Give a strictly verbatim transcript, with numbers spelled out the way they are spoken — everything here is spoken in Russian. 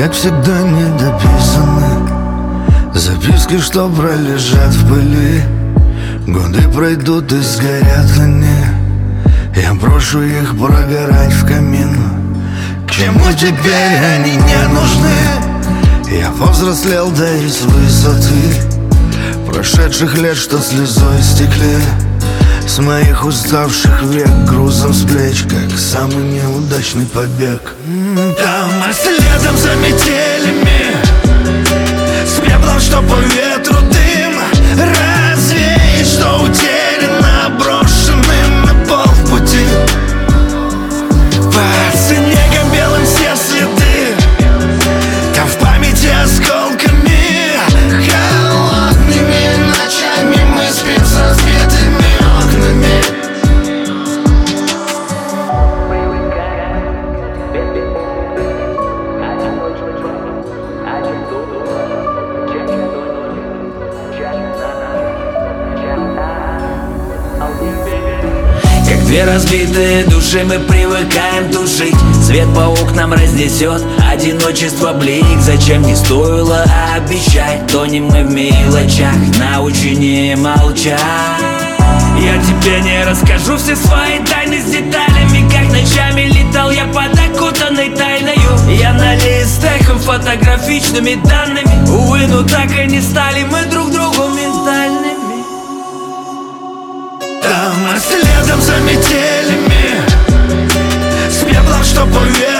как всегда, не дописаны записки, что пролежат в пыли. Годы пройдут и сгорят они, я брошу их прогорать в камин. К чему теперь они не нужны? Я повзрослел, да и с высоты прошедших лет, что слезой стекли с моих уставших век, грузом с плеч, как самый неудачный побег. Там мы следом за метелями, с пеплом, что по ветру дым развеет, что утеряно, брошенным на полпути. По снегам белым все следы, там в памяти осколками, холодными ночами мы спим с разбитыми окнами. Как две разбитые души мы привыкаем тушить, свет по окнам разнесет одиночество блик. Зачем не стоило обещать, тонем мы в мелочах, научи не молчать. Я тебе не расскажу все свои тайны с деталями, как ночами летал я под окутанной тайною. Я на листах фотографичными данными, увы, но так и не стали мы друг другу ментальными. Там мы следом за метелями, с пеплом, что по ветру